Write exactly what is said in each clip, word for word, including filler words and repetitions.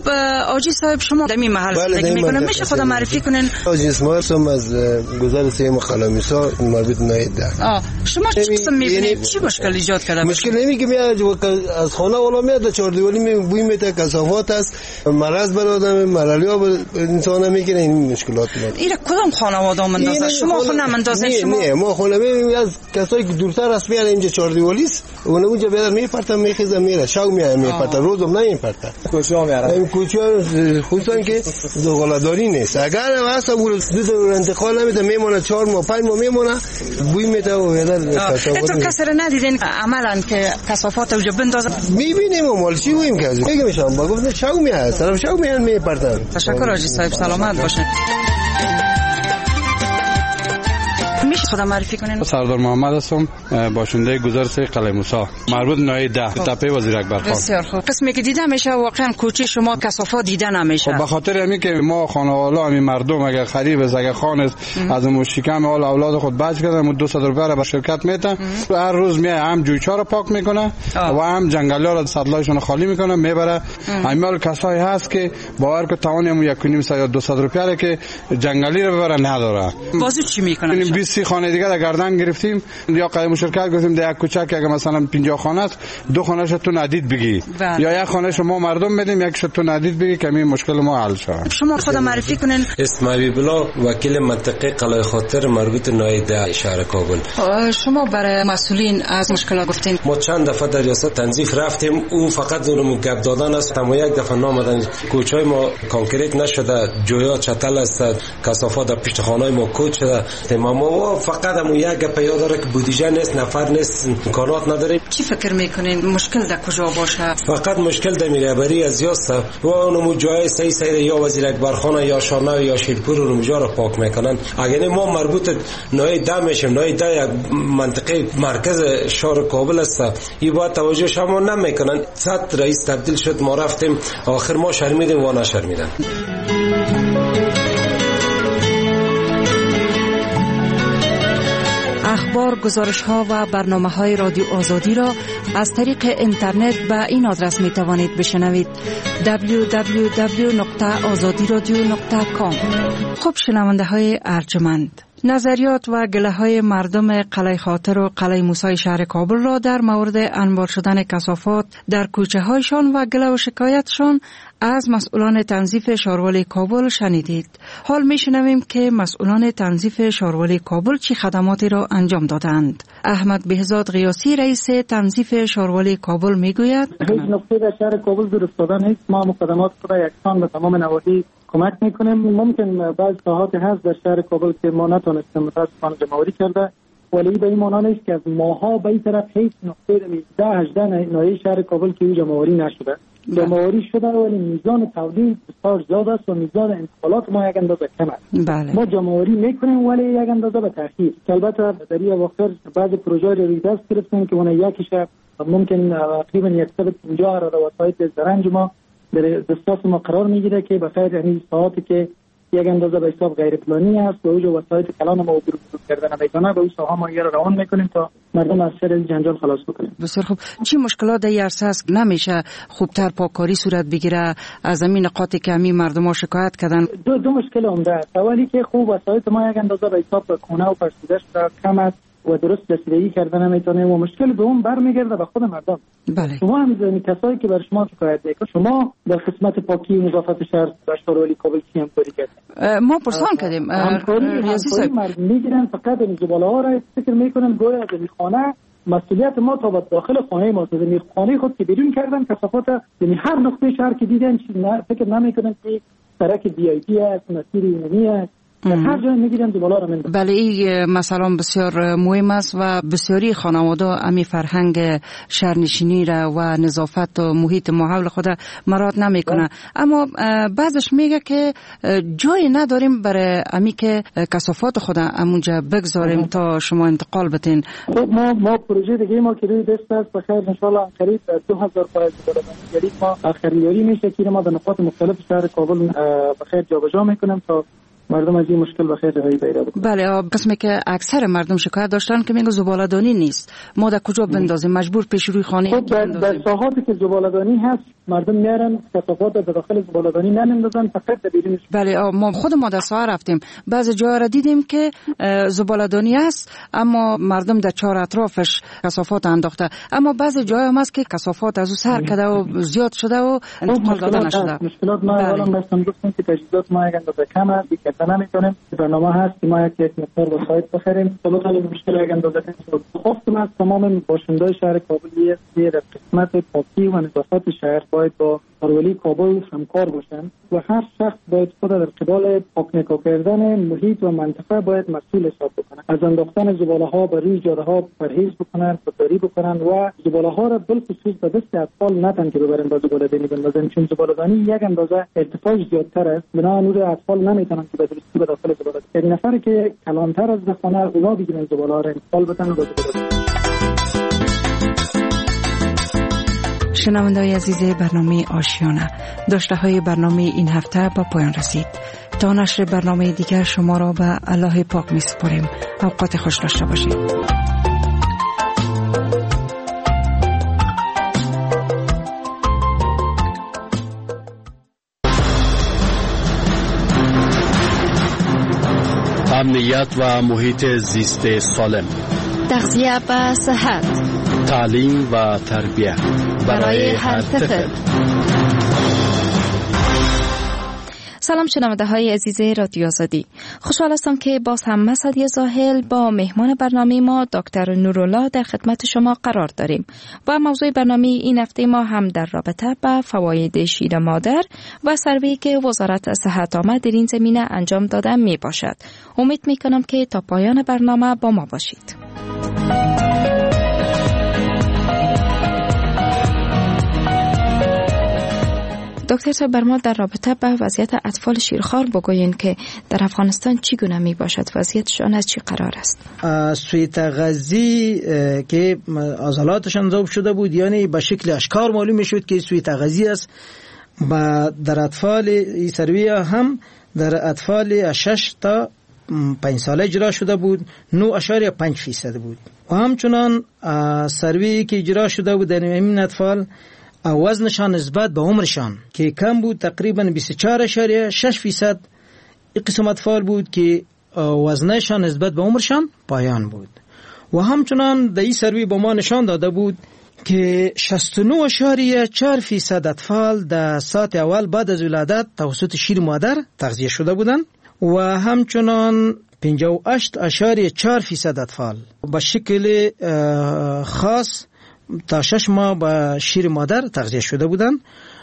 خب آجی صاحب شما در این محل زندگی میکنن، میشه خدا معرفی کنین؟ آجی اسماعیل هم از گذر سیم خلامیسا مربوط نایده. آه شما چه قسم میبینید؟ چی مشکل ایجاد کرده؟ مشکل نمیگه میاد از خانه والا میاد چهار دیواری می بوی میته، کثافات است، مرض بر آدم، مرالیا بر انسان میگیره. این مشکلات ما اینا کدام خانواده مندازه؟ شما خونه مندازه؟ شما نه ما خونه میبینیم از کسایی که دورتر است میاد اینجا چهار دیواری است، اون اونجا بیاد میپرتن میخیزه میره شو میاد میپرتن روزم نمیپرتن کوچه‌ها میاره. این کوچه‌ها خصوصا که دوغلاداری نیست، اگر واسه ور دو انتقال نمیده میمونه چهار ماه پنج ماه میمونه بوی میته و هدر کثافات. تو کسر ندیدین عملاً که کثافات اونجا بندازه؟ میبینیم و مال چی بویم که میگم شام با گفت شو میاد طرف شو میاد میپرتن. تشکر آجی صاحب، سلامت باشین. میشه خدا معرفی کنین؟ سردار محمد هستم، باشنده گذر سه قلعه موسی، مربوط نای ده تپه وزیر اکبر خان. بسیار خوب. قسمی که دیده میشه واقعا کوچه شما کثافات دیده نمیشه. خب به خاطر همین که ما خانواده همین مردم اگر خریب از اگر خان است از اون شکم اول اولاد خود بچ کردن دویست روپیه را به شرکت میتن، هر روز میای هم جویچا رو پاک میکنه و هم جنگلا رو سطلایشون خالی میکنه میبره. همین کسایی هست که باور که توان یک و نیم یا دویست روپیه که جنگلی رو ببره نداره. بازو چی میکنه؟ بیست خانه دیگه در گردن گرفتیم یا قدم مشارکت گفتیم در یک کوچه که اگه مثلا پنجاه خانه است دو خانه‌اش تو ندید بگی بله. یا یک خانه شما مردم میدیم یکش تو ندید بگی که این مشکل ما حل شه. شما خود معرفی کنین؟ اسماعیل بلا وکیل منطقه قلعه خاطر مربوط نایده شهر کابل. شما برای مسئولین از مشکل گفتین؟ ما چند دفعه در ریاست تنظیف رفتیم، او فقط اونم گپ دادن است. اما یک دفعه نامدن کوچه‌های ما کانکریت نشده، جویا چتل است، کثافات در پشت خانه‌های ما کوچ شده. ما فقط همون یک گپ یاد داره که بودجه نیست، نفر نیست، امکانات نداریم. چی فکر میکنین مشکل در کجا باشه؟ فقط مشکل در میربری از یاست و اونم جای صحیح صحیح یا وزیر اکبر خان یا شانو یا شیرپور اونم جا رو پاک میکنن. اگر ما مربوط نای ده میشیم، نای ده یک منطقه مرکز شهر کابل است، این باید توجه شما نمیکنن. صد رئیس تبدیل شد، ما رفتیم آخر ما شرمیدیم و نشرمیدن. اخبار، گزارش‌ها و برنامه‌های رادیو آزادی را از طریق اینترنت به این آدرس می‌توانید بشنوید: دبلیو دبلیو دبلیو نقطه آزادی رادیو نقطه کام. خب شنونده‌های ارجمند، نظریات و گله‌های مردم قلعه خاطر و قلعه موسی شهر کابل را در مورد انبار شدن کثافات در کوچه‌هایشان و گله و شکایتشان از مسئولان تنظیف شاروالی کابل شنیدید. حال میشنویم که مسئولان تنظیف شاروالی کابل چه خدماتی را انجام دادند. احمد بهزاد قیاسی رئیس تنظیف شاروالی کابل میگوید: هیچ نقطه در شهر کابل درست دادن نیست. ما مقدمات را یکسان به تمام نواحی کمک میکنیم. ممکن بعض ساحات هست در شهر کابل که ما نتونستیم متاسفانه جمع‌آوری کرده، ولی به این معنا نیست که از ماها به این طرف هیچ نقطه ده هجده ناحیه شهر کابل که جمع‌آوری نشده. جمع‌آوری شده ولی میزان تولید بسیار زیاد است و میزان انتقالات ما یک اندازه کم است. بله. ما جمع‌آوری میکنیم ولی یک اندازه به تاخیر. البته در این اواخر بعض پروژه رو دست گرفتیم که اون یکیش ممکن تقریبا صد و پنجاه را وسایط زرنج ما در دسترس ما قرار میگیره که بخاطر یعنی ساعتی که یک اندازه به حساب غیر پلانی است و اوج وسایط کلان ما برو کردن میکنه به اون ساحه ما یه روان میکنیم تا مردم از سر جنجال خلاص بکنیم. بسیار خوب. چی مشکلات در عرصه است نمیشه خوبتر پاککاری صورت بگیره از زمین نقاطی که همین مردم ها شکایت کردن؟ دو دو مشکل عمده است. اولی که خوب وسایط ما یک اندازه به حساب خونه و فرسودش کم است و درست رسیدگی کردن نمیتونه و مشکل دوم برمیگرده به خود مردم. بله. شما هم کسایی که بر شما شکایت میکنن، شما در قسمت پاکی و نظافت شهر در شاروالی کابل چی همکاری کردید؟ ما پرسان کردیم. همکاری ریاضی صاحب میگیرن فقط این زباله ها را فکر میکنن گویا از این خانه مسئولیت ما تا به داخل خانه ما از این خانه خود که بیرون کردن کثافات یعنی هر نقطه شهر که دیدن فکر نمیکنن که سرک دی آی پی است، مسیر عمومی است. هر جای میگیرن دوباره رو میندازن. بله این مثلا بسیار مهم است و بسیاری خانواده امی فرهنگ شهرنشینی را و نظافت و محیط محول خود مراد نمیکنه. اما بعضش میگه که جای نداریم برای امی که کثافات خود همونجا بگذاریم تا شما انتقال بدین. ما ما پروژه دیگه ما که روی دست است بخیر ان شاء الله قریب دو هزار فایز داریم. ما خریداری میشه که ما در نقاط مختلف شهر کابل بخیر جابجا میکنیم تا مردم از این مشکل بخیر رهایی پیدا بکنن. بله، قسمی که اکثر مردم شکایت داشتن که میگه زباله‌دانی نیست، ما در کجا بندازیم، مجبور پیش روی خانه خب در, در ساحاتی که زباله‌دانی هست مردم میارن کثافات در داخل زباله‌دانی نمیندازن، فقط در بیرونش. بله، ما خود ما در ساحه رفتیم، بعضی جاها را دیدیم که زباله‌دانی است اما مردم در چهار اطرافش کثافات انداخته، اما بعضی جاها هم هست که کثافات از او سر کرده و زیاد شده و انتقال داده نشده. مشکلات ما اولا مثلا گفتم که تجهیزات ما یک اندازه کم است، دیگه نمیتونیم. برنامه هست که ما یک مقدار وسایل بخریم. طبعا این مشکل یک اندازه خواستم از تمام باشندگان شهر کابل یه قسمت پاکی و نظافت شهر باید با کاروالی کابل همکار باشن و هر شخص باید خود در قبال پاک کردن محیط و منطقه باید مسئول حساب بکنه. از انداختن زباله ها بر روی جاده ها پرهیز بکنن، خودداری بکنن و زباله ها را بالخصوص به دست اطفال نتن که ببرن با زباله دانی بندازن، چون زباله دانی یک اندازه ارتفاعش زیادتر است، بنابراین نور اطفال نمیتونن که به درستی به داخل زباله. یک نفری که کلانتر از خانه اونا بگیرن زباله ها را انتقال بدن و زباله. شنونده‌های عزیز برنامه آشیانه، داشته های برنامه این هفته با پایان رسید. تا نشر برنامه دیگر شما را به الله پاک می سپاریم. اوقات خوش داشته باشید. امنیت و محیط زیست سالم، تغذیه و صحت، تعلیم و تربیت برای هر طفل. سلام شنونده های عزیز رادیو آزادی، خوشحال هستم که باز هم مسعدی زاهل با مهمان برنامه ما دکتر نورالله در خدمت شما قرار داریم و موضوع برنامه این هفته ما هم در رابطه با فواید شیر مادر و سروی که وزارت صحت عامه در این زمینه انجام داده می باشد. امید می کنم که تا پایان برنامه با ما باشید. دکتر صاحب، بر ما در رابطه با وضعیت اطفال شیرخوار بگویین که در افغانستان چگونه می باشد، وضعیتشان از چی قرار است؟ سوی تغذی که عضلاتشان ذوب شده بود، یعنی به شکل اشکار معلوم می شد که سوی تغذی است. و در اطفال این سروی هم در اطفال شش تا پنج ساله اجرا شده بود، نه اشاریه پنج فیصد بود. و همچنان سروی که اجرا شده بود در این اطفال وزنشان نسبت به عمرشان که کم بود، تقریبا بیست و چهار اشاریه شش فیصد این قسم اطفال بود که وزنشان نسبت به عمرشان پایان بود. و همچنان در این سروی به ما نشان داده بود که شصت و نه اشاریه چهار فیصد اطفال در ساعت اول بعد از ولادت توسط شیر مادر تغذیه شده بودند و همچنان پنجاه و هشت اشاریه چهار فیصد اطفال به شکل خاص تا شش ماه با شیر مادر تغذیه شده بودند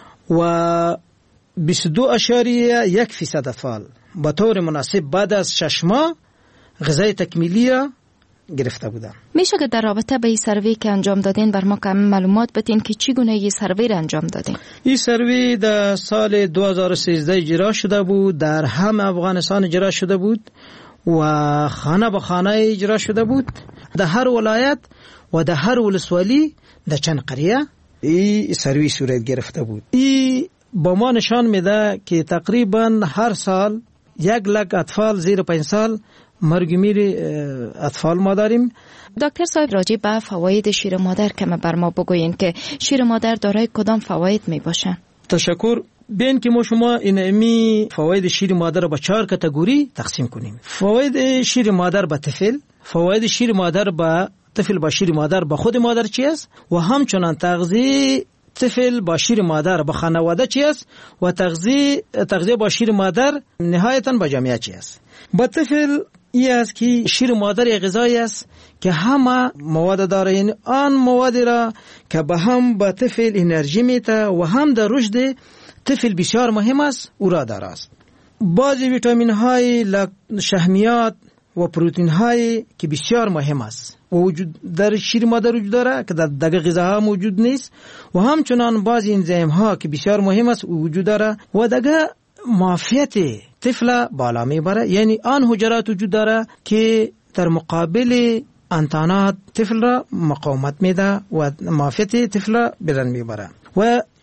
و بیست و دو اشاریه یک فیصد اطفال به طور مناسب بعد از شش ماه غذای تکمیلی گرفته بودند. میشه که در رابطه به این سروی که انجام دادین بر ما کم معلومات بدین که چگونه این سروی را انجام دادین؟ این سروی در سال دو هزار و سیزده اجرا شده بود، در همه افغانستان اجرا شده بود و خانه به خانه اجرا شده بود، در هر ولایت و در هر ولسوالی در چند قریه این سروی صورت گرفته بود. این با ما نشان میده که تقریبا هر سال یک لک اطفال زیر پنج سال مرگ میر اطفال ما داریم. دکتر صاحب، راجع به فواید شیر مادر کم بر ما بگوین که شیر مادر دارای کدام فواید می باشن؟ تشکر. بین که ما شما این امی فواید شیر مادر با چهار کاتگوری تقسیم کنیم. فواید شیر مادر با طفل، فواید شیر مادر با طفل با شیر مادر با خود مادر چی است و همچنان تغذیه طفل با شیر مادر با خانواده چی است و تغذیه تغذیه با شیر مادر نهایتاً با جامعه چی است. با طفل این است که شیر مادر یک غذایی است که همه مواد داره، این آن مواد را که به هم به طفل انرژی میده و هم در رشد طفل بسیار مهم است او را داره است. بعضی ویتامین های شحمیات و پروتئین های که بسیار مهم است و وجود در شیر مادر وجود داره که در دیگر غذاها موجود نیست و همچنان بعضی انزیم ها که بسیار مهم است وجود داره و دیگر معافیت طفل بالا میبره، یعنی آن حجرات وجود داره که در مقابل انتانات طفل را مقاومت میده و معافیت طفل را بلند میبره. و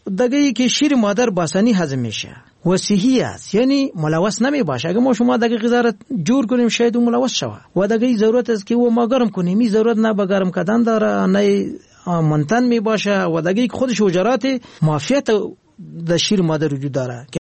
دگه که شیر مادر باسانی هضم میشه و صحی است، یعنی ملوث نمی باشه. اگه ما شما دگه غذا را جور کنیم شاید اون ملوث شود و دگه ضرورت است که و ما گرم کنیم، این ضرورت نه به گرم کردن داره نه منتن می باشه و دگه خودش وجرات معافیت در شیر مادر وجود داره.